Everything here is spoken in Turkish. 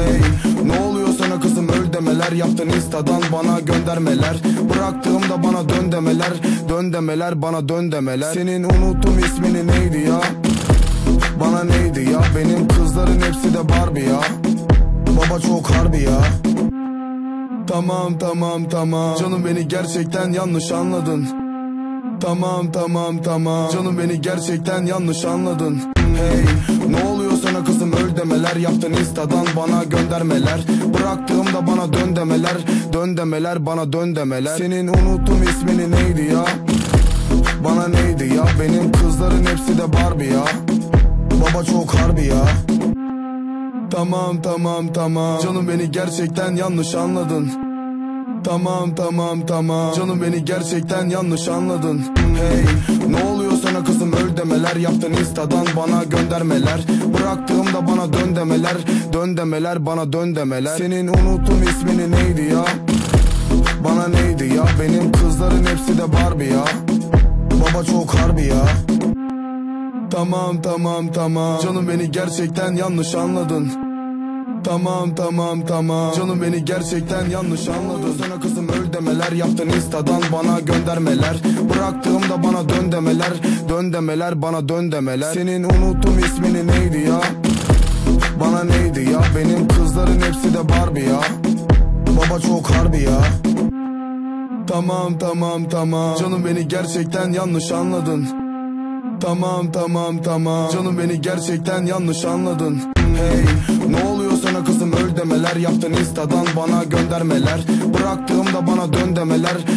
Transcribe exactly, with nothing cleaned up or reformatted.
Hey, ne oluyor sana kızım, öl demeler. Yaptın instadan bana göndermeler. Bıraktığımda bana dön demeler. Dön demeler, bana dön demeler. Senin unuttum ismini neydi ya? Bana neydi ya? Benim kızların hepsi de Barbie ya. Baba çok harbi ya. Tamam tamam tamam, canım beni gerçekten yanlış anladın. Tamam tamam tamam, canım beni gerçekten yanlış anladın. Hey, ne oluyor sana kızım, öl demeler. Yaptın instadan bana göndermeler. Bıraktığımda bana dön demeler. Dön demeler, bana dön demeler. Senin unuttum ismini neydi ya? Bana neydi ya? Benim kızların hepsi de Barbie ya. Baba çok harbi ya. Tamam tamam tamam, canım beni gerçekten yanlış anladın. Tamam tamam tamam, canım beni gerçekten yanlış anladın. Hey, ne oluyor sana kızım, öl demeler. Yaptın instadan bana göndermeler. Bıraktığımda bana dön demeler. Dön demeler, bana dön demeler. Senin unuttum ismini neydi ya? Bana neydi ya? Benim kızların hepsi de Barbie ya. Baba çok harbi ya. Tamam tamam tamam, canım beni gerçekten yanlış anladın. Tamam tamam tamam, canım beni gerçekten yanlış anladın. Sana kızım öl demeler. Yaptın instadan bana göndermeler. Bıraktığımda bana dön demeler. Dön demeler, bana dön demeler. Senin unuttum ismini neydi ya? Bana neydi ya? Benim kızların hepsi de Barbie ya. Baba çok harbi ya. Tamam tamam tamam, canım beni gerçekten yanlış anladın. Tamam tamam tamam, canım beni gerçekten yanlış anladın. Hey, ne oluyor sana kızım, öl demeler. Yaptın instadan bana göndermeler. Bıraktığımda bana dön demeler.